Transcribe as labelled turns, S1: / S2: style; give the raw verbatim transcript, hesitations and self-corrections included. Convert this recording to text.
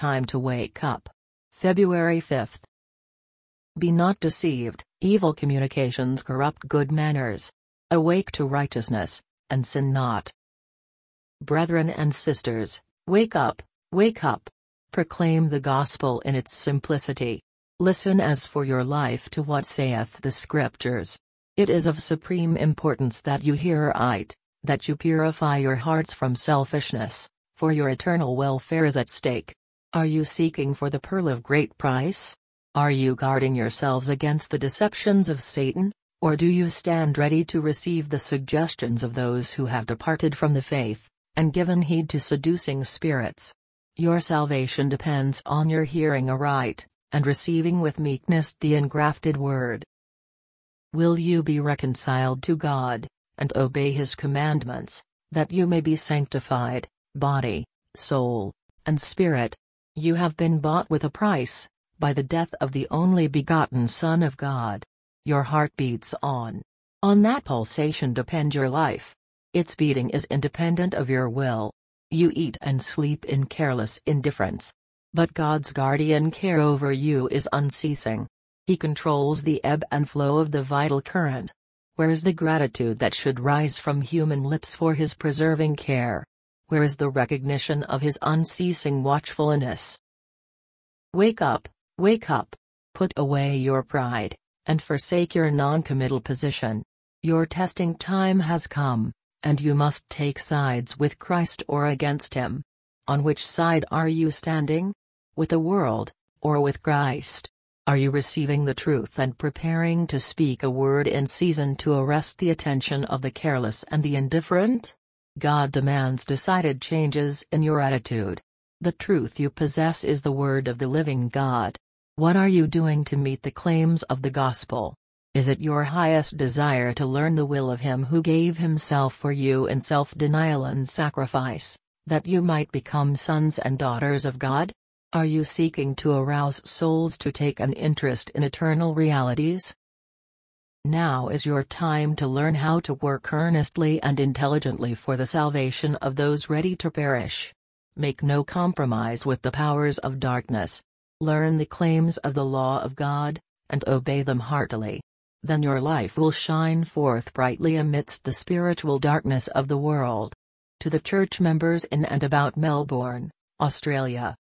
S1: time to wake up. February fifth. Be not deceived, evil communications corrupt good manners. Awake to righteousness, and sin not. Brethren and sisters, wake up, wake up. Proclaim the gospel in its simplicity. Listen as for your life to what saith the Scriptures. It is of supreme importance that you hear it, that you purify your hearts from selfishness, for your eternal welfare is at stake. Are you seeking for the pearl of great price? Are you guarding yourselves against the deceptions of Satan, or do you stand ready to receive the suggestions of those who have departed from the faith, and given heed to seducing spirits? Your salvation depends on your hearing aright, and receiving with meekness the engrafted word. Will you be reconciled to God, and obey His commandments, that you may be sanctified, body, soul, and spirit? You have been bought with a price, by the death of the only begotten Son of God. Your heart beats on. On that pulsation depends your life. Its beating is independent of your will. You eat and sleep in careless indifference. But God's guardian care over you is unceasing. He controls the ebb and flow of the vital current. Where is the gratitude that should rise from human lips for His preserving care? Where is the recognition of His unceasing watchfulness? Wake up, wake up. Put away your pride, and forsake your non-committal position. Your testing time has come, and you must take sides with Christ or against Him. On which side are you standing? With the world, or with Christ? Are you receiving the truth and preparing to speak a word in season to arrest the attention of the careless and the indifferent? God demands decided changes in your attitude. The truth you possess is the word of the living God. What are you doing to meet the claims of the gospel? Is it your highest desire to learn the will of Him who gave Himself for you in self-denial and sacrifice, that you might become sons and daughters of God? Are you seeking to arouse souls to take an interest in eternal realities? Now is your time to learn how to work earnestly and intelligently for the salvation of those ready to perish. Make no compromise with the powers of darkness. Learn the claims of the law of God, and obey them heartily. Then your life will shine forth brightly amidst the spiritual darkness of the world. To the church members in and about Melbourne, Australia,